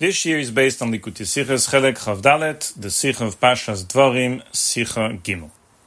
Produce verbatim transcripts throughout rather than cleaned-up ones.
This year is based on Likutei Sichos Chelek Chav Dalet, the Sicha of Pashas Dvarim, Sicha Gimel.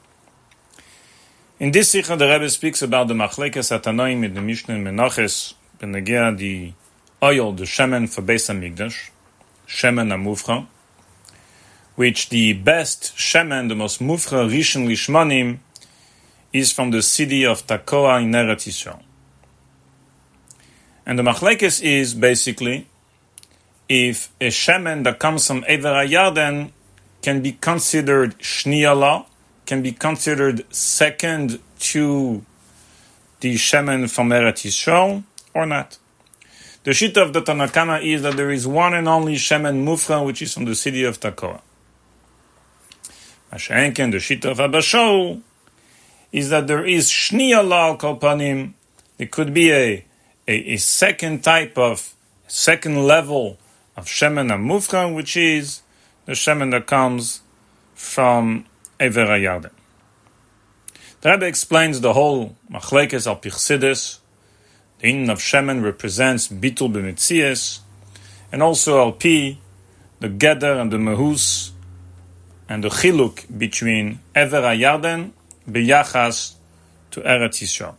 In this Sicha, the Rebbe speaks about the Machlekes Atanoim in the Mishnah Menachos, benegea the oil, the shemen for Beis Hamikdash, shemen amufcha, which the best shemen, the most mufcha rishon lishmanim, is from the city of Tekoa in Eretz Yisrael. And the Machlekes is basically if a shemen that comes from Ever HaYarden can be considered shniyala, can be considered second to the shemen from Eretz Yisrael, or not. The shita of the Tanna Kama is that there is one and only shemen mufcha, which is from the city of Tekoa. Masha'enken, the shita of Abba Shaul, is that there is shniyala al kol panim. It could be a, a, a second type of, second level of shemen amufcha, which is the shemen that comes from Ever HaYarden. The Rebbe explains the whole machlekes al pichsidis. The inyan of shemen represents bitul b'metzias, and also al pi, the geder and the mehus, and the chiluk between Ever HaYarden b'yachas to Eretz Yisrael.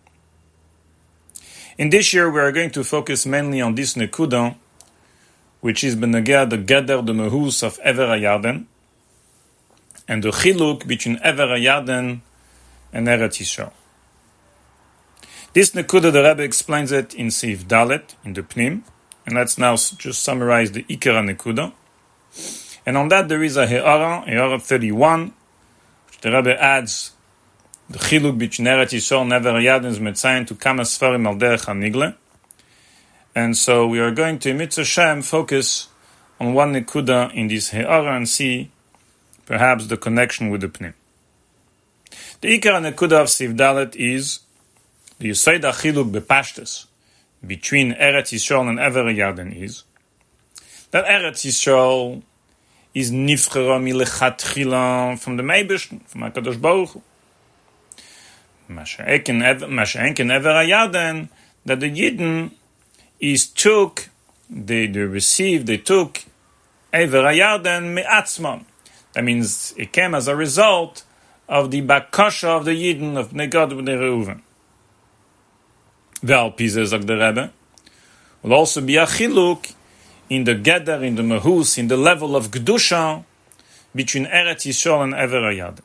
In this year, we are going to focus mainly on this nekuda, which is benegea the geder, the mehus of Ever HaYarden, and the chiluk between Ever HaYarden and Eretz Yisrael. This nekuda, the Rebbe explains it in Seif Dalet, in the Pnim, and let's now just summarize the Ikara nekuda. And on that there is a He'ara, He'ara thirty-one, which the Rebbe adds the chiluk between Eretz Yisrael and Ever HaYarden is metzayin to Kama Sfarim al derech hanigle. And so we are going to, Mitzvah Shem, focus on one nekuda in this He'ara and see perhaps the connection with the Pnim. The Ikara nekuda of Seif Dalet is the Yesod HaChiluk bepashtus between Eretz Yisrael and Ever HaYarden is that Eretz Yisrael is nifchera milechatchila from the Meibishn, from HaKadosh Baruch Hu. Masha'enken Ever HaYarden, that the Yidden is took, they, they received, they took Ever HaYarden me'atzman. That means it came as a result of the bakasha of the Yidden of Bnei Gad Bnei Reuven. Ve'al pi zeh zok the Rebbe will also be a chiluk in the geder, in the mehus, in the level of Kedusha between Eretz Yisrael and Ever HaYarden.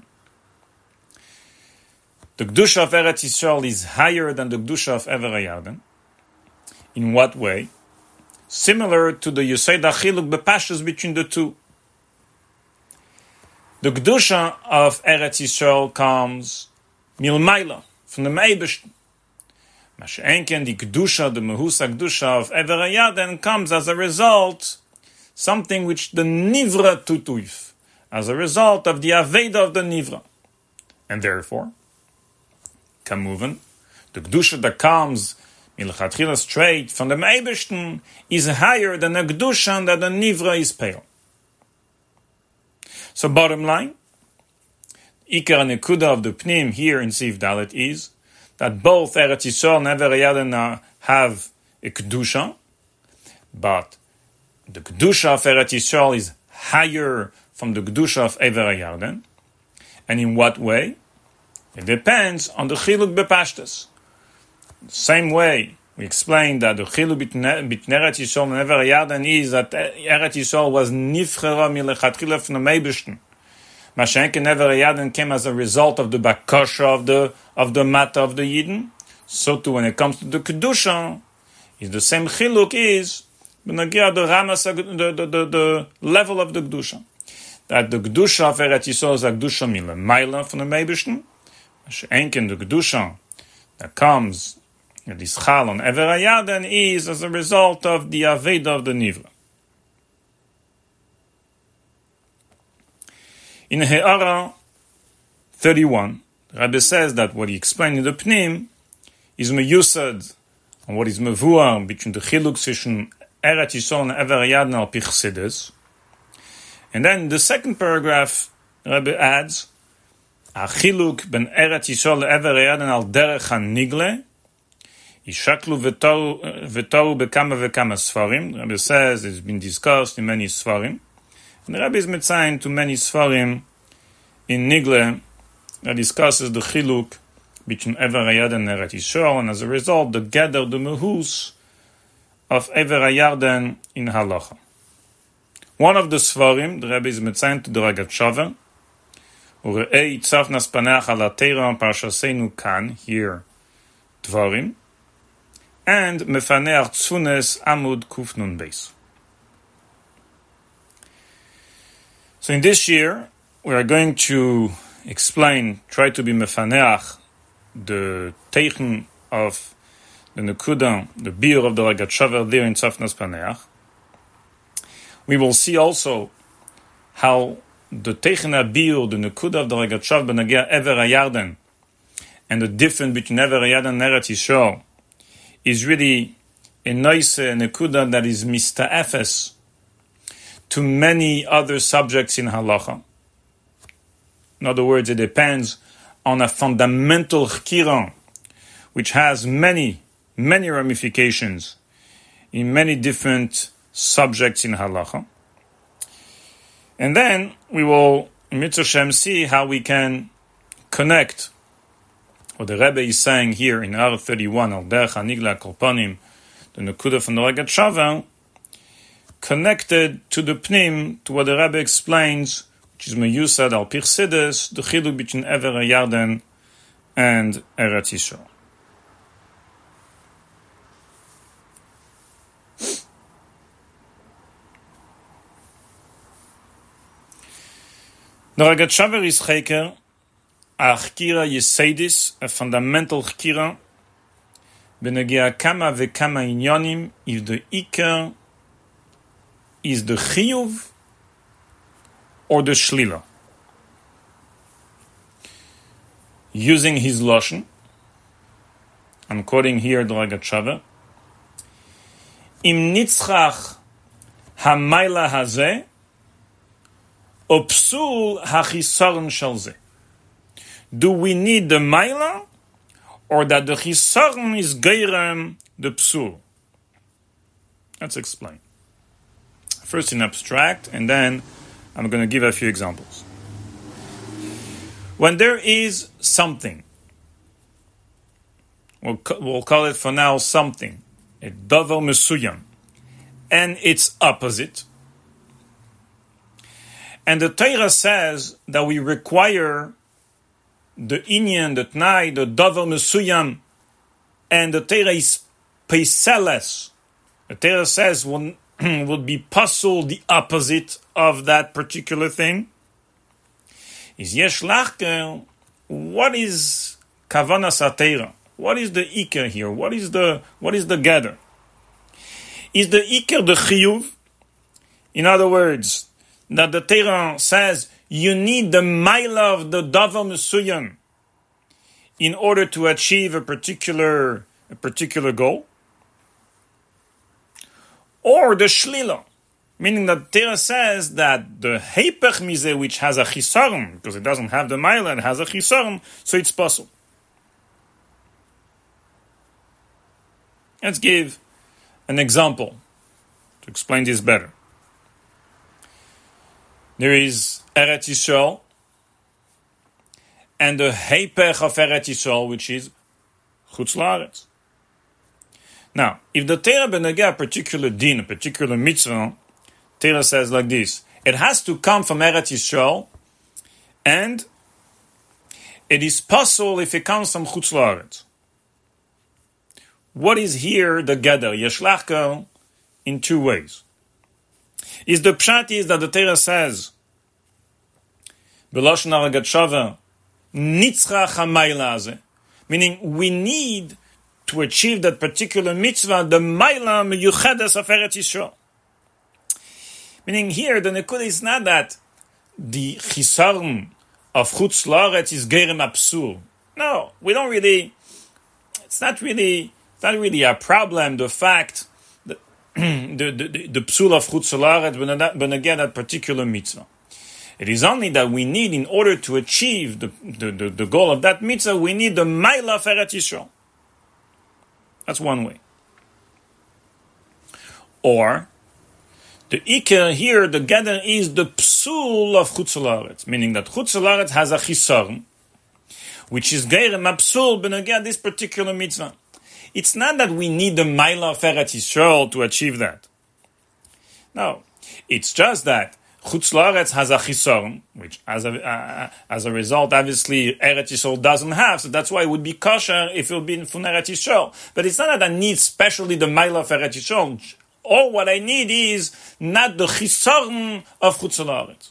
The Kedusha of Eretz Yisrael is higher than the Kedusha of Ever HaYarden. In what way? Similar to the Yesod HaChiluk bepashtus between the two. The Kedusha of Eretz Yisrael comes milmaila, from the Meibishn. Masha'enken, the Kedusha, the Mehus HaKedusha of Ever HaYarden comes as a result, something which the Nivra tutuif, as a result of the Aveda of the Nivra. And therefore, Kamuven, the Kedusha that comes milchatchila straight from the Meibishn is higher than the Kedusha that the Nivra is pale. So bottom line, Ikar Nekuda of the Pnim here in Seif Dalet is that both Eretz Yisrael and Ever HaYarden have a Kedusha, but the Kedusha of Eretz Yisrael is higher from the Kedusha of Ever HaYarden. And in what way? It depends on the Chiluk bepashtus. Same way, we explained that the Chiluk between Eretz Yisrael and Ever HaYarden is that Eretz Yisrael was nifchera milechatchila from the Meibishn. Masha'enken Ever HaYarden came as a result of the bakasha of the of the mata of the Yidden. So too, when it comes to the Kedusha, is the same Chiluk is b'nagia the ramas the, the, the, the level of the Kedusha. That the Kedusha of Eretz Yisrael is a Kedusha milemaila from the Meibishn. Masha'enken the Kedusha that comes this chal on Ever HaYarden is as a result of the Aveda of the Nivra. In He'ara thirty-one, the Rebbe says that what he explained in the Pnim is meyusad on what is mevuar between the chiluk zwischen Eretz Yisrael and Ever HaYarden al pi chassidus. And then in the second paragraph, the Rebbe adds a chiluk ben Eretz Yisrael and Ever HaYarden al derech hanigle Yishaklu v'toru bekama v'kama sfarim. The Rebbe says it's been discussed in many sfarim. And the Rebbe is mitzayin to many sfarim in Nigle that discusses the chiluk between Ever Hayarden and Eretz Yisrael, and as a result, the gather, the mehus of Ever Hayarden in halacha. One of the sfarim, the Rebbe is mitzayin to the Ragat Shaver, Ure'ei tzafnas paneach ala teira parshasenu kan, here, Dvarim, and Mefaneach Tzunes Amud Kuf Nun Beis. So in this year, we are going to explain, try to be Mefaneach, the Teichen of the Nekuda, the beer of the Ragat Shaver there in Tzafnas Paneach. We will see also how the Teichen HaBiur, the Nekuda of the Ragat Shaver B'Nagea Ever Hayarden, and the difference between Ever Hayarden and Eretz Yisrael is really a nice Nekuda that is mista'efes to many other subjects in halacha. In other words, it depends on a fundamental chkira which has many, many ramifications in many different subjects in halacha. And then we will, in Mitzvah Shem, see how we can connect what the Rebbe is saying here in R thirty-one, Al Derech HaNigla Korpanim, the Nekuda from the Ragat Shaver, connected to the Pnim, to what the Rebbe explains, which is Meyusad Al Pir Siddes, the chiluk between Ever Hayarden and Eretz Yisrael. The Ragat Shaver is Cheker, a Chkira Yeseidis, a fundamental Chkira, Benegea Kama Vekama Inyonim, if the Iker is the Chiyuv or the Shlila. Using his Lashon, I'm quoting here the Ragat Shaver, Im Nitzchach HaMaila Hazeh, Opsul HaChisaron Shalzeh. Do we need the Maila, or that the Chisaron is Geirem the Psul? Let's explain. First in abstract, and then I'm going to give a few examples. When there is something, we'll, we'll call it for now something, a davar mesuyam, and its opposite, and the Torah says that we require the inyan, the tnai, the davar mesuyam, and the Torah is peiseles. The Torah says would, would be puzzle the opposite of that particular thing. Is yesh lachker, what is kavanas HaTorah? What is the iker here? What is the what is the gather? Is the iker the chiyuv? In other words, that the Torah says you need the maila of the davar mesuyam in order to achieve a particular a particular goal, or the shlila, meaning that Torah says that the heipech mizeh, which has a chisaron, because it doesn't have the maila, it has a chisaron, so it's possible. Let's give an example to explain this better. There is Eretz Yisrael, and the heipech of Eretz Yisrael, which is Chutz La'aretz. Now, if the Torah benegea a particular din, a particular mitzvah, Torah says like this: it has to come from Eretz Yisrael, and it is possible if it comes from Chutz La'aretz. What is here the gather? Yeshlachka in two ways. Is the pshat is that the Torah says, B'lashon Ragat Shaver, Nitzchach HaMaila Hazeh, meaning we need to achieve that particular mitzvah, the Maila Meyuchedes of Eretz Yisrael. Meaning here, the Nekuda is not that the Chisaron of Chutz La'aretz is Geirem Absur. No, we don't really, it's not really, it's not really a problem, the fact that the, the, the Psul of Chutz La'aretz benegea that particular mitzvah. It is only that we need, in order to achieve the, the, the, the goal of that mitzvah, we need the Maila of Eretz Yisrael. That's one way. Or, the Iker here, the gather is the psul of Chutz La'aretz, meaning that Chutz La'aretz has a chisaron, which is geirem apsul benogea this particular mitzvah. It's not that we need the Maila of Eretz Yisrael to achieve that. No, it's just that Chutz La'aretz has a chisaron, which as a, uh, as a result, obviously, Eretz Yisrael doesn't have, so that's why it would be kosher if it would be from Eretz Yisrael. But it's not that I need specially the Maila of Eretz Yisrael. All what I need is not the chisaron of Chutz La'aretz.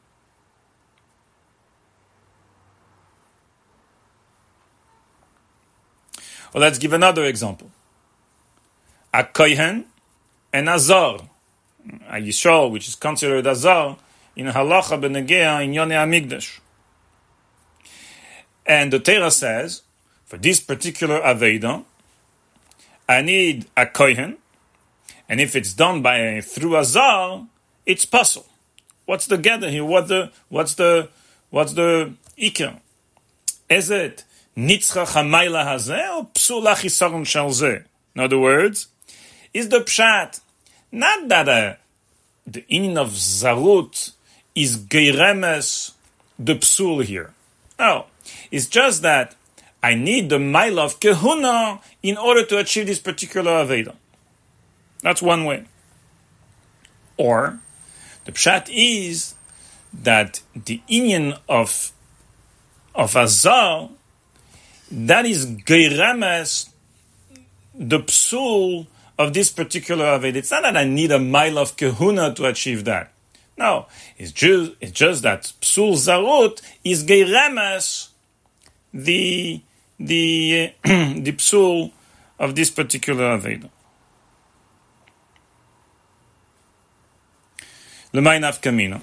Well, let's give another example. A kohen and a zar. A Yisrael, which is considered a zar, in halacha benegea in Yonei HaMikdash. And the Torah says, for this particular Aveda, I need a kohen, and if it's done by through a zar, it's puzzle. What's the gather here? What the what's the what's the ikar? Is it nitzchach hamayla hazeh or psula chisaron shel zeh? In other words, is the pshat not that uh, the in of zarut is geiremes the psul here? No, it's just that I need the maila of kehuna in order to achieve this particular aveda. That's one way. Or, the pshat is that the inyan of of azar, that is geiremes the psul of this particular aved. It's not that I need a mile of kehuna to achieve that. No, it's just, it's just that psul zarut is geiremes the the the psul of this particular aved. L'may nafkamina.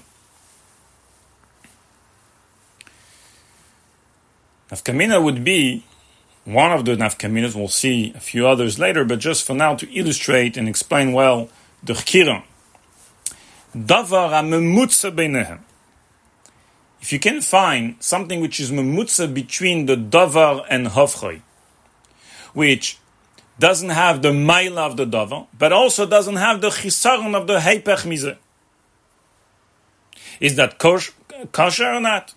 Nafkamina would be one of the nafkaminas. We'll see a few others later, but just for now to illustrate and explain well the chkira. Davar ha-memutza beinehem. If you can find something which is memutza between the davar and hofchoi, which doesn't have the maila of the davar, but also doesn't have the chisaron of the heipech mizeh, is that kosher or not?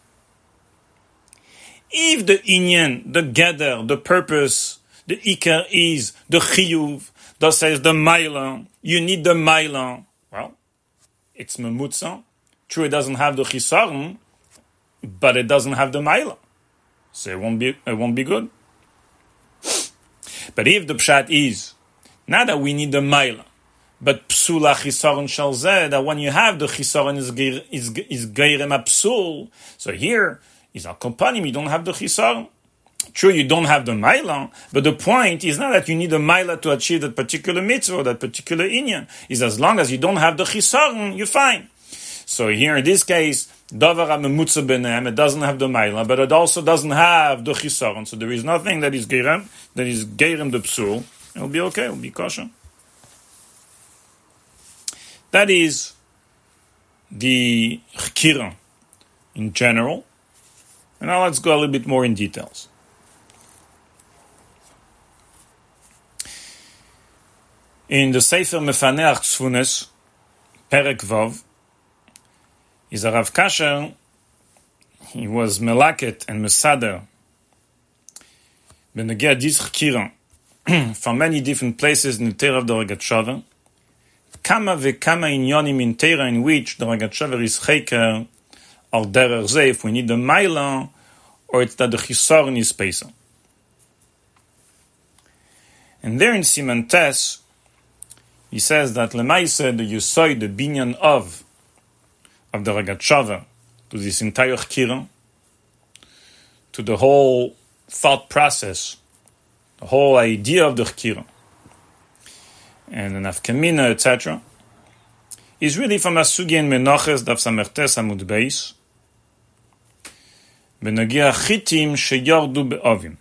If the inyan, the gather, the purpose, the ikar is the chiyuv, that says the maila, you need the maila, well, it's memutza. True, it doesn't have the chisaron, but it doesn't have the maila, so it won't be it won't be good. But if the pshat is not that we need the maila, but psula chisaron shel zeh, that when you have the chisaron is geir, is is geirem psul. So here is our companion. You don't have the chisaron. True, you don't have the maila, but the point is not that you need a maila to achieve that particular mitzvah or that particular inyan. Is as long as you don't have the chisaron, you're fine. So here in this case, davar ha-memutza b'nehem, it doesn't have the maila, but it also doesn't have the chisaron. So there is nothing that is geirem that is geirem the psul. It'll be okay. It'll be kosher. That is the chkira in general. And now let's go a little bit more in details. In the Sefer Mefaneach Tzfunes, Perek Vav, is a Rav Kasher. He was melaket and mesader benegea dis chkira from many different places in the Torah of the Rogatchover. Kama vekama inyonim in Torah in which the Rogatchover is cheker al derer zeh, if we need the maila, or it's that the chisaron is pesa. And there in Siman Tes, he says that lemaisa the yesod, the binyan of of the Rogatchover to this entire chkira, to the whole thought process, the whole idea of the chkira, and the nafkamina, et cetera, is really from Asugi and Menachos Daf Samertes Amud Beis, Benagia Chitim Sheyordu Be'ovim.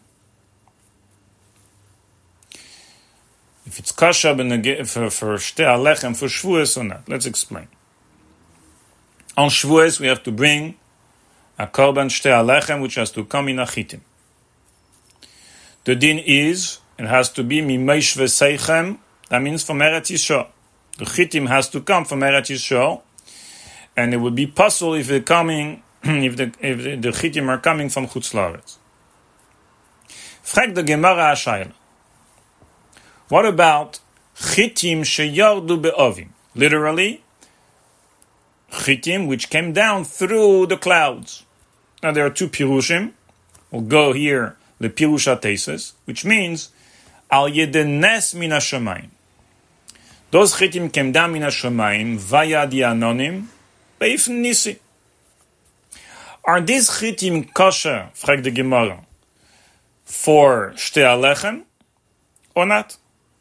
If it's kasha for, for Shtei Alechem, for Shvuos or not. Let's explain. On Shvuos we have to bring a korban Shtei Alechem which has to come in a chitim. The din is it has to be Mimeish V'Seichem, that means from Eretz Yisrael. The Chitim has to come from Eretz Yisrael, and it would be possible if they're coming, if the if the, the Chitim are coming from Chutz La'aretz. Frag the Gemara Ashayla. What about Chitim Sheyardu Be'ovim? Literally, Chitim which came down through the clouds. Now there are two Pirushim. We'll go here, the Pirush HaTeises, which means Al Yedenes Min HaShamayim. Those Chitim came down Min HaShamayim, Vayad Yanonim, Beif Nisi. Are these Chitim kosher, fragt the Gemara, for Shtei Alechem, or not?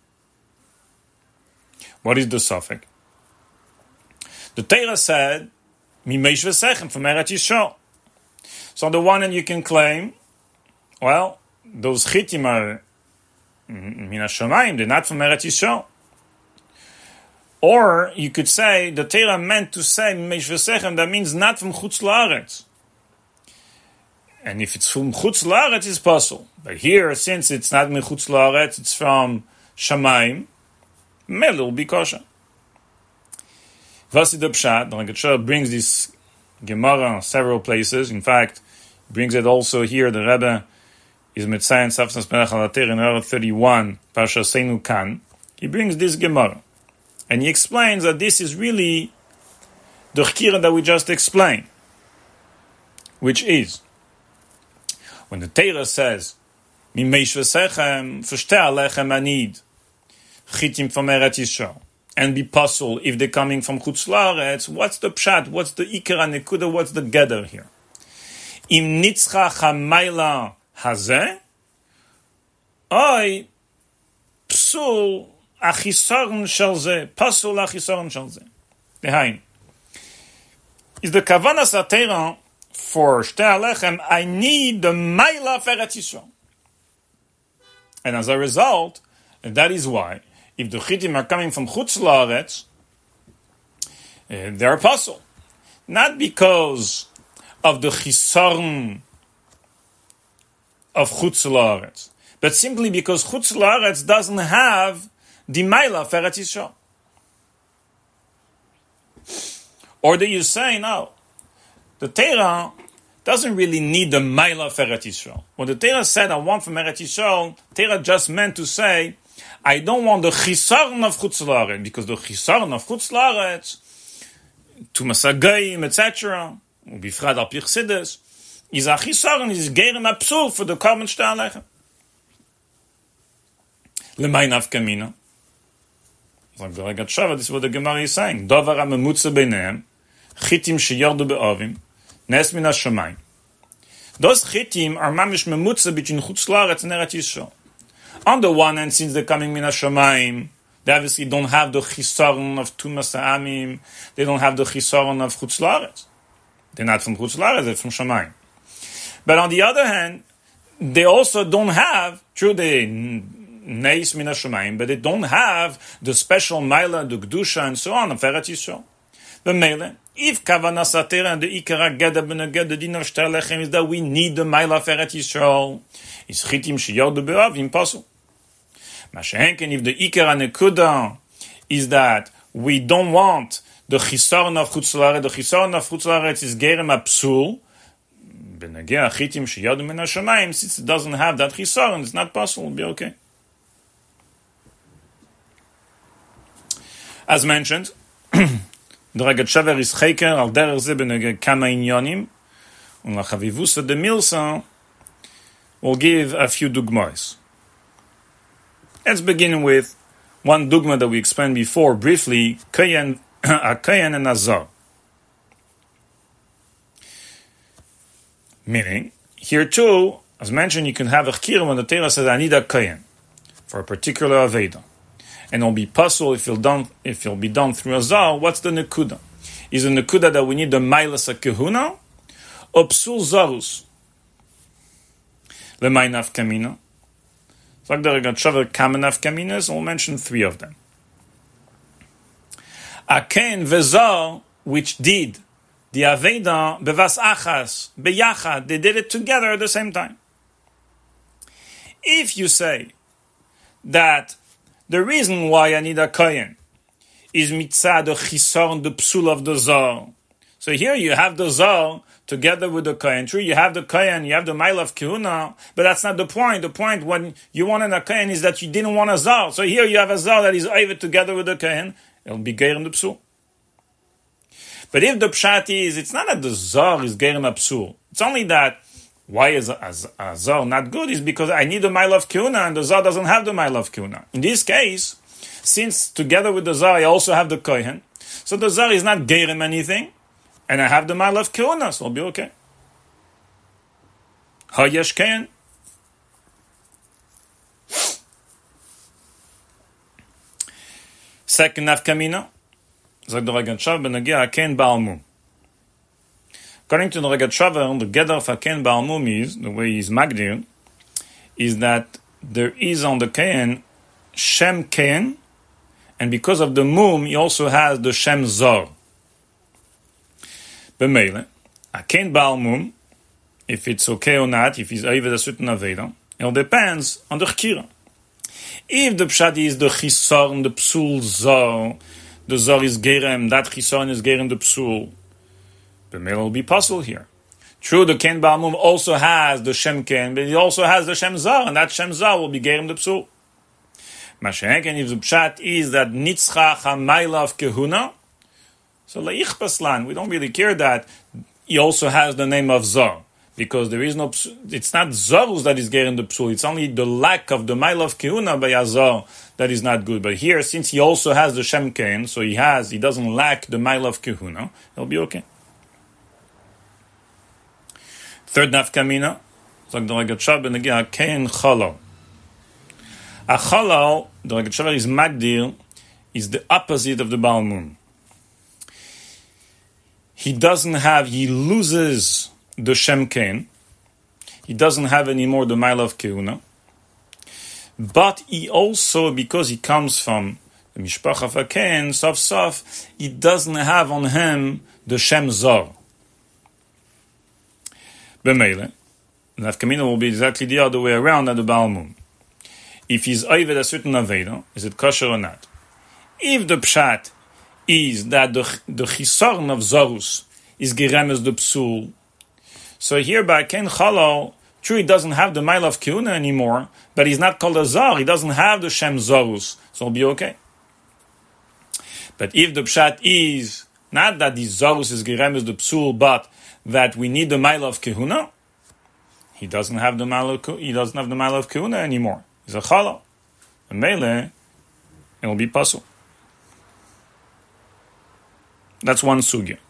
What is the suffix? The Torah said, Mimeish V'Seichem, from Eretz Yisrael. So on the one hand you can claim, well, those Chitim are Min HaShamayim, they're not from Eretz Yisrael. Or you could say, the Torah meant to say Mimeish V'Seichem, that means not from Chutz La'aretz. And if it's from Chutz La'aretz, it's possible. But here, since it's not from Chutz La'aretz, it's from Shamayim, maybe it will be kosher. Vasi the Pshat, the Rebbe brings this Gemara several places. In fact, brings it also here. The Rebbe is Metzayin Safsas Melech HaLater in Orah thirty-one, Parsha Seinu Kan. He brings this Gemara. And he explains that this is really the Chkira that we just explained. Which is, when the Torah says, Mimeish V'Seichem, V'Shtei Alechem Anid, Chitim from Eretz Yisrael, and be puzzled if they're coming from Chutz La'aretz, what's the Pshat, what's the Ikar HaNekuda, what's the Gather here? Im Nitzcha HaMayla Hazeh, Oy, Psul Achisaron Shel Zeh, Pasul Achisaron Shel Zeh. Dehain. Is the Kavanas HaTorah for Shtei Alechem, I need the Mayla of Eretz Yisrael. And as a result, and that is why, if the Chitim are coming from Chutz La'aretz, uh, they are puzzled. Not because of the Chisaron of Chutz La'aretz, but simply because Chutz La'aretz doesn't have the Mayla of Eretz Yisrael. Or do you say, no, the Torah doesn't really need the Mayla of Eretz Yisrael. When the Torah said, I want from Eretz Yisrael, Torah just meant to say, I don't want the Chisaron of Chutz La'aretz, because the Chisaron of Chutz La'aretz, Tumas HaGoyim, et cetera, Ubifrad al Pi Chassidus, is a Chisaron, is Gerim Apsul for the Korban Shtei Alechem. Lemay Nafkamina. Like the Regat Shava, this is what the Gemara is saying. Davar HaMemutza Beinehem, Chitim Sheyardu Be'ovim, Nes Min HaShamayim. Those Chitim are mamish memutza between Chutz La'aretz and Eretz Yisrael. On the one hand, since they're coming Min HaShamayim, they obviously don't have the Chisaron of Tumas HaAmim, they don't have the Chisaron of Chutz La'aretz. They're not from Chutz La'aretz, they're from Shamayim. But on the other hand, they also don't have, true, they Neis Min HaShamayim, but they don't have the special Maila, the Gdusha, and so on of Eretz Yisrael. The Mele, if Kavanas HaTorah and the Ikar HaGeda B'Neged, the Din of Shtei Alechem, is that we need the Maila of Eretz Yisrael, is Chitim Sheyardu Be'ovim, impossible. Mashenken, if the Ikar HaNekuda is that we don't want the Chisaron of Chutz La'aretz, the Chisaron of Chutz La'aretz is Gerem Apsul, B'Neged Chitim Sheyardu Min HaShamayim, since it doesn't have that Chisaron, it's not possible, it'll be okay. As mentioned, the Regat Shaver is Cheker al derech ze b'neged kama inyonim, und lachavivusa de Milsa will give a few dugmas. Let's begin with one dugma that we explained before briefly, Kohen, a Kohen and a Zar. Meaning, here too, as mentioned, you can have a chkir when the Torah says, I need a Kohen for a particular Aveda. And it'll be possible if it'll, done, if it'll be done through a Zar. What's the Nekuda? Is the Nekuda that we need the Mailas HaKehuna? Or Psul Zarus? Lemay Nafkamina. So like the Regat Shaver Kama Nafkaminas, we'll mention three of them. Aken Vezar, which did the Aveda Bevas Achas, Beyachad, they did it together at the same time. If you say that the reason why I need a kohen is mitzad the chisorn, the psul of the zor. So here you have the zor together with the kohen. True, you have the kohen, you have the mile of kehuna, but that's not the point. The point when you wanted a kohen is that you didn't want a zor. So here you have a zor that is over together with the kohen. It'll be geir in the psul. But if the pshat is, it's not that the zor is geir in the psul. It's only that why is a, a, a zor not good is because I need the mile of kehuna and the zor doesn't have the mile of kehuna. In this case, since together with the zor I also have the kohen, so the zor is not geirim anything, and I have the mile of kehuna, so it'll be okay. Hayesh kohen. Second nafkamina, zog the Rogat Shover benagia haken baal mum. According to the Rogat Shover, the gather of haken baal mum is, the way he's magdir, is that there is on the kohen shem kohen, and because of the mum, he also has the shem zor. B'meile, haken baal mum, if it's okay or not, if he's over a certain aveda, it all depends on the chkira. If the pshat is the chisorn, the psul zor, the zor is gerem, that chisorn is gerem the psul, b'meile will be possible here. True, the ken baal mum also has the shem ken, but he also has the shem zor, and that shem zor will be gerem the psul. Mashenken, if the pshat is that nitzchach hamayla of kehuna, so leich paslan, we don't really care that he also has the name of zor, because there is no, it's not zorus that is getting the psul, it's only the lack of the mile of kehuna by a zor that is not good. But here, since he also has the shem ken, so he has, he doesn't lack the mile of kehuna, it'll be okay. Third nafkamina, zog the Rogat Shover benagia ken chalal. A chalal, the Rogat Shover is magdir, is the opposite of the baal mum. He doesn't have, he loses the shem ken. He doesn't have anymore the mile of kehuna. But he also, because he comes from the mishpach of haken, sof sof, he doesn't have on him the shem zor. B'meile, the nafkamina will be exactly the other way around at the baal mum. If he's over a certain aveda, is it kosher or not? If the pshat is that the the chisorn of zorus is geremes the psul, so here by ken chalal, true, he doesn't have the mile of kehuna anymore, but he's not called a zor, he doesn't have the shem zorus, so it'll be okay. But if the pshat is not that the zorus is geremes the psul, but that we need the mile of kehuna, he doesn't have the mile of he doesn't have the mile of kehuna anymore. He's a chalal. The mele, it will be possible. That's one sugya.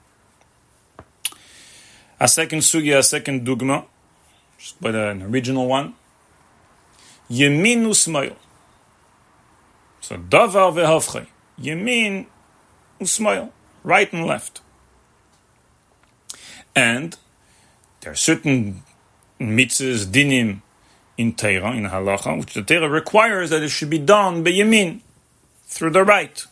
A second sugya, a second dugma, but an original one. Yemin usmayel. So davar vehavchay. Yemin usmayel. Right and left. And there are certain mitzvahs, dinim, in Torah, in halacha, which the Torah requires that it should be done by yemin, through the right.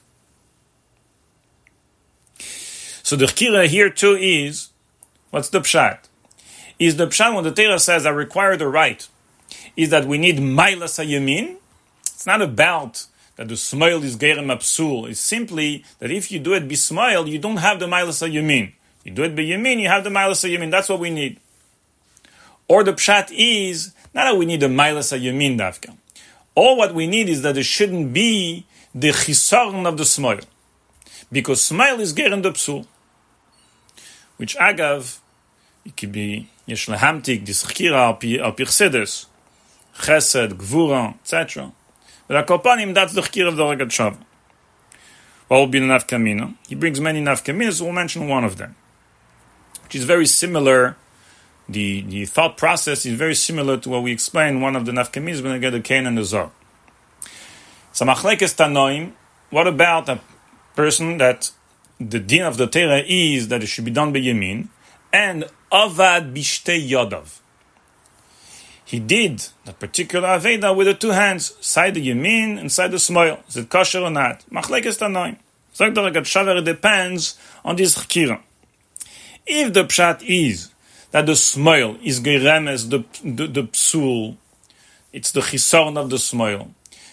So the chkira here too is, what's the pshat? Is the pshat when the Torah says I require the right, is that we need mailas hayamin? It's not about that the smoil is geirem apsul. It's simply that if you do it bismoil, you don't have the mailas hayamin. You do it by yamin, you have the mailas hayamin. That's what we need. Or the pshat is not that we need the mailas hayamin dafka. All what we need is that there shouldn't be the chisorn of the smoil, because smoil is geirem the psul. Which agav, it could be yesh lehamtik dis chkira al pirsedes, chesed, gvura, et cetera. But akopanim, that's the chkira of the Rogat Shover. What will be the nafkamina? He brings many nafkaminas, so we'll mention one of them, which is very similar. The, the thought process is very similar to what we explained. One of the nafkaminas when I get the kain and the zor. So machlekes tanoim. What about a person that the din of the Torah is that it should be done by yamin, and avad bishtei yodav? He did that particular aveda with the two hands, side the yamin and side the smoil. Is it kosher or not? Machlekes tanoim. So the Rogat Shover depends on this chkira. If the pshat is that the smoil is geremes the, the the psul, it's the chisorn of the smoil.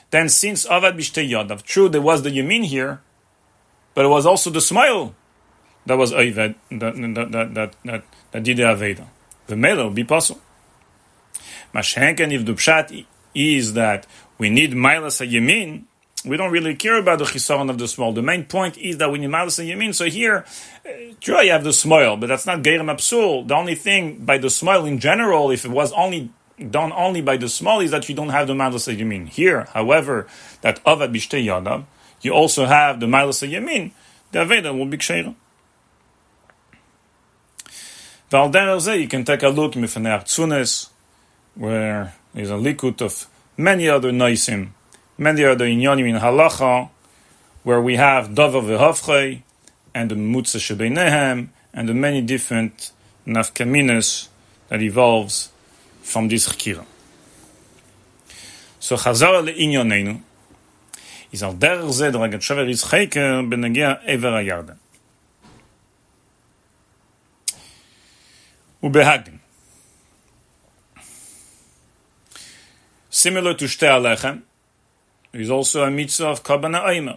then since Avad Bishtei Yadav, true, there was the Yamin here, but it was also the smile that was Ayved, that, that, that, that, that, that did the Aveda. The Mela will be possible. Mashenken, if the Pshat is that we need Milas HaYamin, we don't really care about the Chisaron of the small. The main point is that we need Milas HaYamin. So here, uh, sure, you have the smile, but that's not Geirem Absul. The only thing by the smile in general, if it was only done only by the small, is that you don't have the Milas HaYamin. Here, however, that Avad Bishtei Yadav, you also have the Milas HaYamin, the Aveda will be Ksheira. Val Derech, you can take a look in Mifnei Artzunes, where there's a likut of many other noisim, many other inyanim in halacha, where we have davar v'havchei, and the mutza shebeinehem, and the many different nafkaminas that evolves from this chkira. So chazara le'inyanenu, is al derech zeh der Rogat Shover is cheker benegea Ever HaYarden. Ubehagdim. Similar to Shtei Alechem, there is also a mitzvah of Kabana Eimer.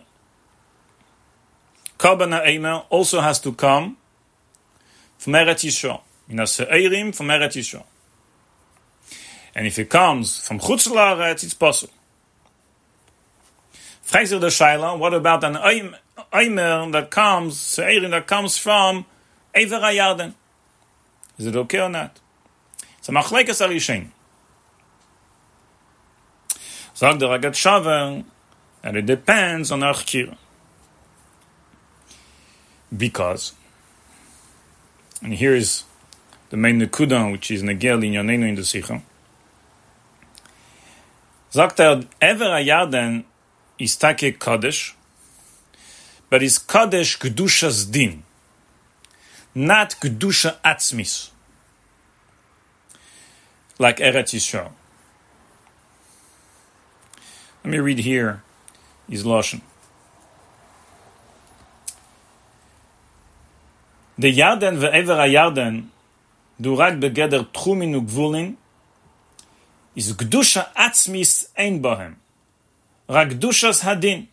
Kabana Eimer also has to come from Eretz Yisrael. Minas Eirim from Eretz Yisrael. And if it comes from Chutz La'aretz, it's possible. Fragst the Shaila, what about an Eimer that comes, Eirim that comes from Ever HaYarden? Is it okay or not? It's a Machlekes HaRishonim. Sagt der Rogat Shover, and it depends on our chkira. Because, and here is the main nekuda, which is negel in Yonenu in the Sicha. Sagt er, Ever HaYarden is take Kodesh, but is Kodesh Kedushas Din, not Kedusha Atzmis, like Eretz Yisrael. Let me read here his Lashon. The Yarden ve'Ever HaYarden du rak begeder Tchumin u'Gvulin is Kedusha Atzmis ein bohem, rak Kedushas Hadin.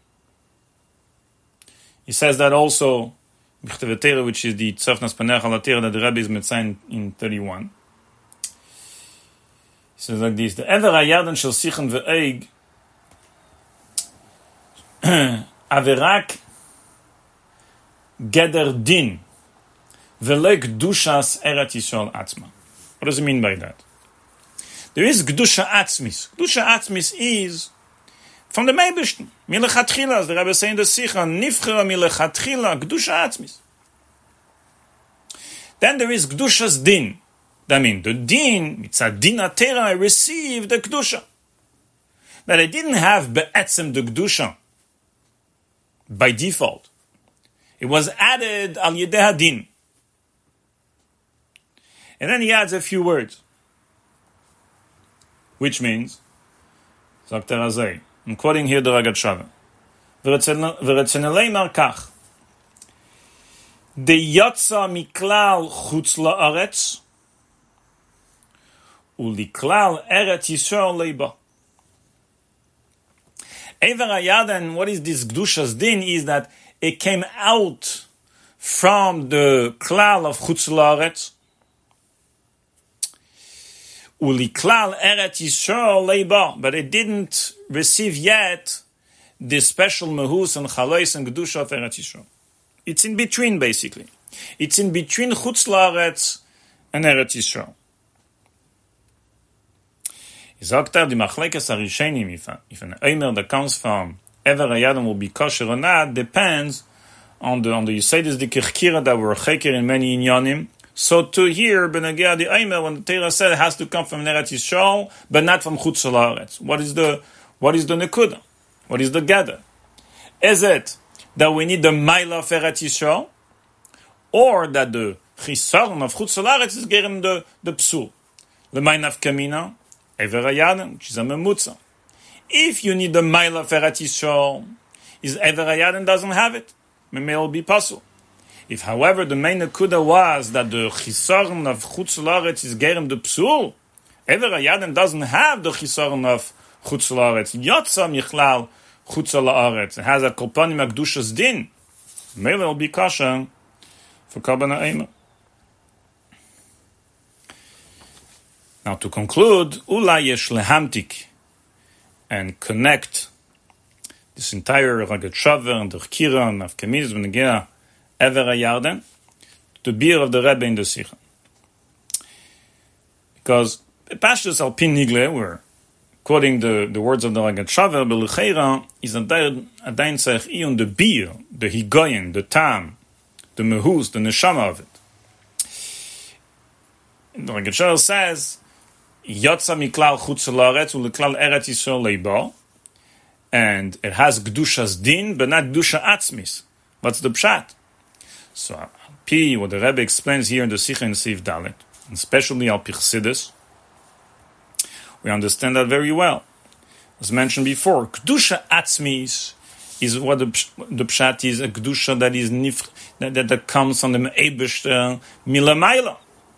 He says that also, which is the Tzefnas Paneach al Atira that the Rebbe is Metzayin in thirty-one. He says like this: the Ever HaYarden shel Sichen ve'Eig Averak Geder Din Velek Kedushas Eretz Yisrael Atzma. What does it mean by that? There is Kedusha Atzmis. Kedusha Atzmis is from the Meibishten. Milechatchila, as the Rebbe saying the Sicha, Nifchera Milechatchila, Kedusha Atzmis. Then there is Kedushas Din. That means the Din, Mitzad Din Atera, I received the Kedusha. That I didn't have Be'etzem the Kedusha by default. It was added al Yedei Hadin. And then he adds a few words. Which means, sagt er azay, I'm quoting here the Rogat Shover, V'retzenelei mar kach, de yotza miklal chutz la'aretz, uliklal Eretz Yisrael leiba. Ever HaYarden, what is this Kedushas Din, is that it came out from the klal of chutz la'aretz, uliklal Eretz Yisrael leiba, but it didn't receive yet the special mehus and chalois and kedusha of Eretz Yisrael. It's in between, basically. It's in between chutz la'aretz and Eretz Yisrael. Sagt er, the machlekes harishonim, if, if an eimer that comes from Ever HaYarden will be kosher or not, depends on the on the Yisodis the kirkira that were cheker in many inyanim. So to here, benagea the eimer, when the Torah said it has to come from Eretz Yisrael, but not from chutz la'aretz. What is the what is the nekuda? What is the gather? Is it that we need the maila of Eretz Yisrael, or that the chisaron of chutz la'aretz is getting the the psul? The mainaf kamina. Ever HaYarden, which is a memutza. If you need the maila of Eretz Yisrael, is Ever HaYarden doesn't have it, maybe it will be possible. If, however, the main nekuda was that the chisaron of chutz la'aretz is gerem the psul, Ever HaYarden doesn't have the chisaron of chutz la'aretz. Yotza michlal chutz la'aretz. It has a kolpanim akdushas din. Mele will be kosher for korban ha'emer. Now to conclude, Ula yesh lehamtik, and connect this entire Ragat Shaver and the Chkira and Nafkaminas B'Negea Ever HaYarden to the beer of the Rebbe in the Sikha. Because Pashtus Alpin Nigle, we're quoting the, the words of the Ragat Shaver, B'Lecheira is a dain tzarich iyun the beer, the higoyin, the tam, the mehus, the neshama of it. The Ragat Shaver says, Yotza miklal chutz la'aretz u'leklal eretz Yisrael leibo, and it has Gdushas Din, but not Gdusha Atzmis. What's the Pshat? So, P, what the Rebbe explains here in the Sikha in Sif Dalet, and especially Al Pi Chassidus, we understand that very well. As mentioned before, Gdusha Atzmis is what the, the Pshat is, a Gdusha that is nif, that, that, that comes from the Eibishter Milamaila.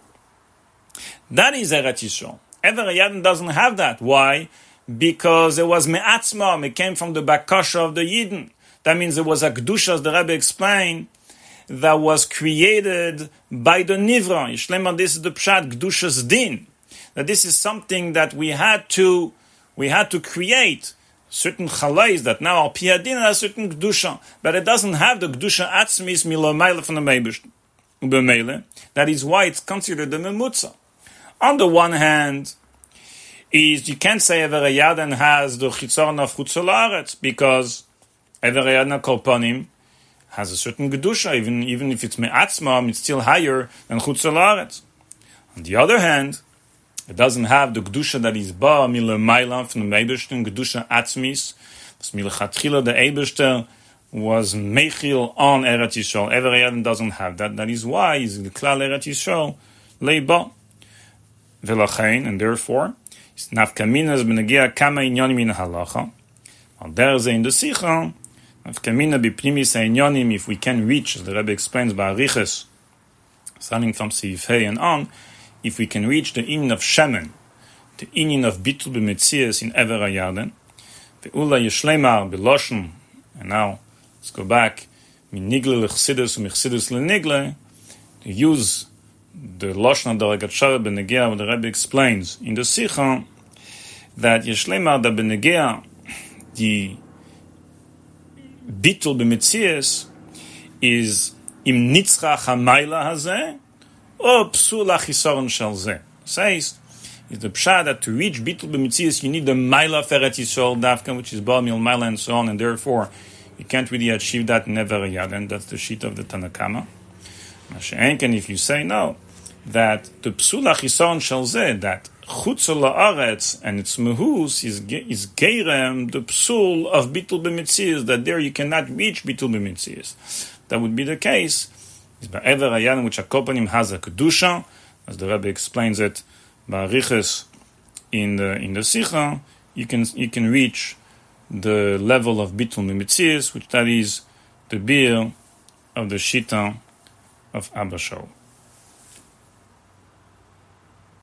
That is Eretz Yisrael. Ever Yadin doesn't have that. Why? Because it was me'atzmam, it came from the bakasha of the Yidden. That means it was a kedusha, as the Rebbe explained, that was created by the Nivra. Yishlema, this is the pshat kedusha's din. That this is something that we had to, we had to create certain chalais that now al pi hadin has certain kedusha, but it doesn't have the kedusha atzmis milomayla from the meibush b'meile. That is why it's considered the memutza. On the one hand, is you can't say Ever HaYarden has the chitzon of chutz la'aretz because Ever HaYarden kolpanim has a certain gedusha, even even if it's me'atzmam, it's still higher than chutz la'aretz. On the other hand, it doesn't have the gedusha that is ba milamayla from the Eibishter, gedusha atzmis. Das milchatchila the Eibishter was mechil on Eretz Yisrael. Ever HaYarden doesn't have that. That is why is the klal Eretz Yisrael leiba v'lachein, and therefore Nafkaminas B'Negea Kama Inyonim in Halacha. Well, there's in the Sikha, Nafkamina B'Pnimis HaInyonim, if we can reach, as the Rebbe explains, Ba'ariches, starting from Seif Hey and on, if we can reach the Inyan of Shemen, the Inyan of Bitul B'Metzias in Ever HaYarden, Ve'ula Yeshlemar B'Loshen, and now, let's go back, Min Nigle L'Chsidus U'Michsidus L'Nigle, to use the Lashon of the Ragat Shaver B'Negea, what the Rebbe explains in the Sikha, that Yeshlema da B'Negea, the Bitul B'Metzias, is Im Nitzcha HaMayla Hazeh, or Psul HaChisoron Shel Zeh. Says, is the Pshat that to reach Bitul B'Metzias, you need the Mayla of Eretz Yisrael Davka, which is Baal Mil Mayla and so on, and therefore, you can't really achieve that in Ever HaYarden. That's the sheet of the Tanakama. And if you say no, that the psula chisaron shel zeh, that chutz la'aretz and its mehus is is geirem the psul of bitul b'mitzias, that there you cannot reach bitul b'mitzias. That would be the case is by Ever HaYarden, which akopanim has a kedusha, as the Rebbe explains it, ba'ariches in the in the Sikha, you can you can reach the level of bitul b'mitzias, which that is the beer of the shita of Abba Shaul.